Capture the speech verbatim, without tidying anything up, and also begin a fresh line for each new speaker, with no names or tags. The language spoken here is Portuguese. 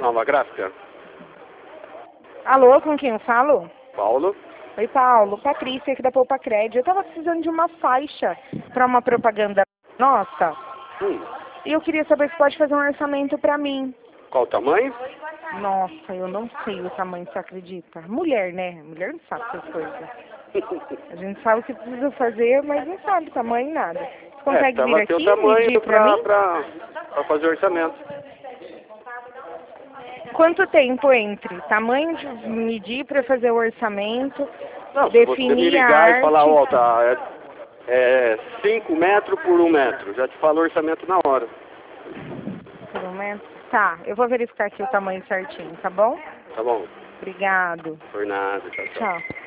Nova Gráfica.
Alô, com quem eu falo?
Paulo.
Oi, Paulo. Patrícia aqui da Poupa Crédito. Eu tava precisando de uma faixa para uma propaganda nossa.
Hum.
E eu queria saber se pode fazer um orçamento para mim.
Qual o tamanho?
Nossa, eu não sei o tamanho, você acredita? Mulher, né? Mulher não sabe essas coisas. A gente sabe o que precisa fazer, mas não sabe o tamanho, nada. Você consegue
é,
vir aqui
o
e
tamanho
medir para mim?
Pra, pra fazer orçamento.
Quanto tempo entre tamanho de medir para fazer o orçamento,
Não, se você me
definir a
ligar
arte...
e falar, ó, tá, é cinco metros por um metro. Já te falo o orçamento na hora.
Por um metro? Tá, eu vou verificar aqui o tamanho certinho, tá bom?
Tá bom.
Obrigado.
Por nada, tchau, tchau.
Tchau.